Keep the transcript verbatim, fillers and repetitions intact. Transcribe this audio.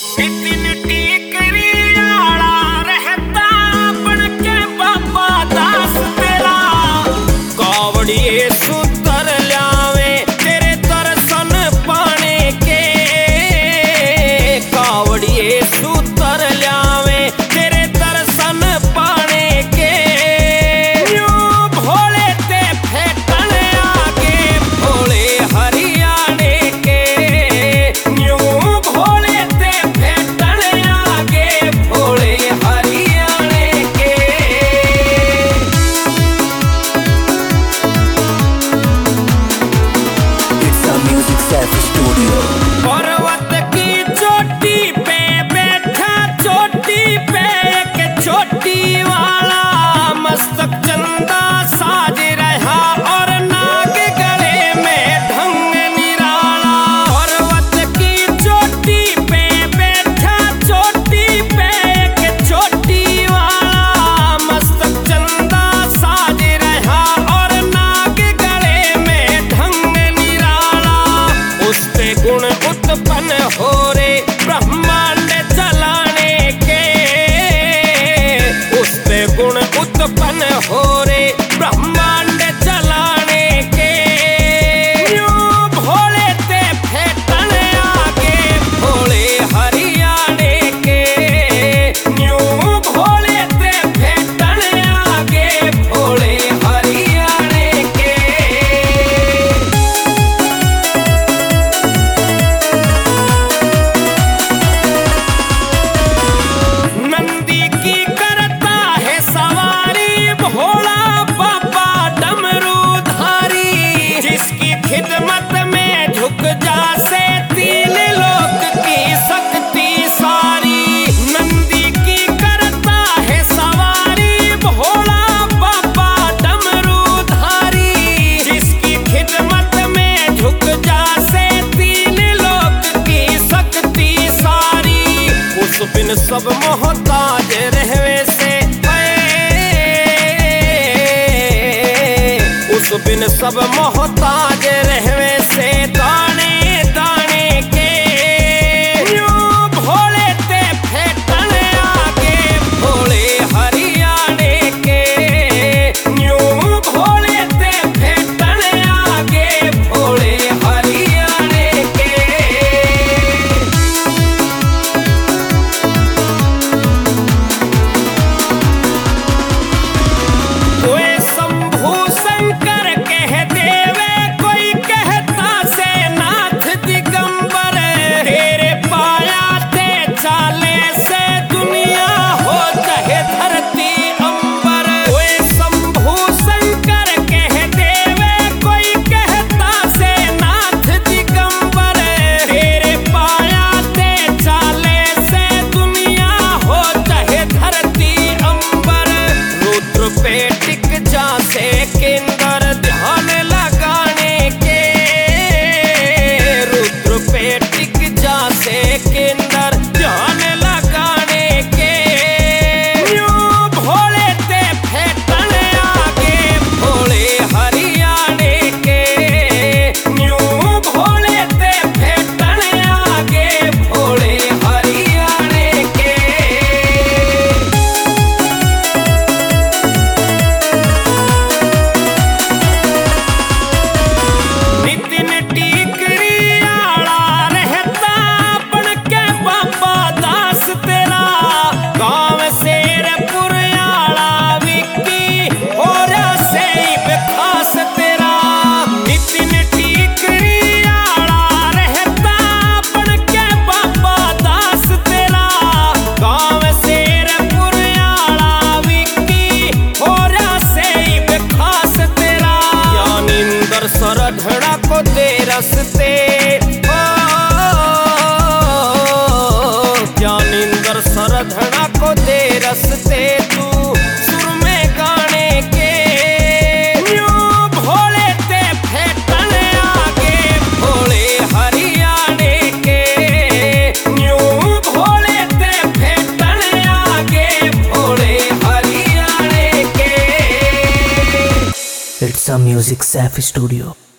नितिन टीकरी आला रहता बन के बाबा दास तेरा कावड़िए सुतर ल्यावे तेरे दर्शन पाने के कावड़िए सुतर ल्यावे तेरे दर्शन पाने के यूं भोले ते फेटन आगे भोले हरियाणे के यूं भोले ते फेटन आगे भोले हरियाणे के। It's a Music Self Studio. पर्वत की चोटी पे बैठा चोटी पे एक चोटी वाला मस्तक चंदा साज रहा और नाग गले में ढंग निराला। पर्वत की चोटी पे बैठा चोटी पे एक चोटी वाला मस्तक चंदा साज रहा और नाग गले में ढंग निराला। उस पे गुण उत्पन्न हो रे ब्रह्मांड चलाने के उस पे गुण उत्पन्न हो रे ब्रह्मांड चलाने के यूं भोले ते फेटन आगे भोले हरियाणे के यूं भोले ते फेटन आगे भोले हरियाणे के। नंदी की करता है सवारी भोला बाबा डमरूधारी जिसकी खिदमत में झुक जा से तीन लोक की शक्ति सारी। नंदी की करता है सवारी भोला बाबा डमरूधारी जिसकी खिदमत में झुक जा से तीन लोक की शक्ति सारी। उस बिन सब मोहताज रहवे से उस बिन सब मोहताज रहवे से दाने दाने के यूं भोले ते फेटन आगे भोले हरियाणे के यूं भोले ते फेटन आगे भोले हरियाणे के। कोई शंभू शंकर कह देवे कोई कहता से नाथ दिगंबर तेरे पाया थे चाले से दुनिया हो चाहे धरती अंबर। कोई शंभू शंकर कह देवे कोई कहता से नाथ दिगंबर तेरे पाया थे चाले से दुनिया हो चाहे धरती अंबर। रुद्र पे टिक जा से केंद्र ध्यान लगाने के रुद्र पे टिक जा से केंद्र ध्यान लगाने के यूं भोले ते फेटन आगे भोले हरियाणे के यूं भोले ते फेटन आगे भोले हरियाणे के। नितिन टीकरी आला रहता बन के बाबा दास तेरा गाँव शेरपुर आला विक्की और से खास तेरा। नितिन टीकरी आला रहता बन के बाबा दास तेरा गाँव शेरपुर आला विक्की और से खास तेरा। ज्ञानेंद्र सरधड़ा को दे रस्ते ओ ज्ञानेंद्र सरधड़ा को दे रस्ते तू सुर में गाने के यूं भोले ते फेटन आगे भोले हरियाणे के यूं भोले ते फेटन आगे भोले हरियाणे के। It's a Music Self Studio.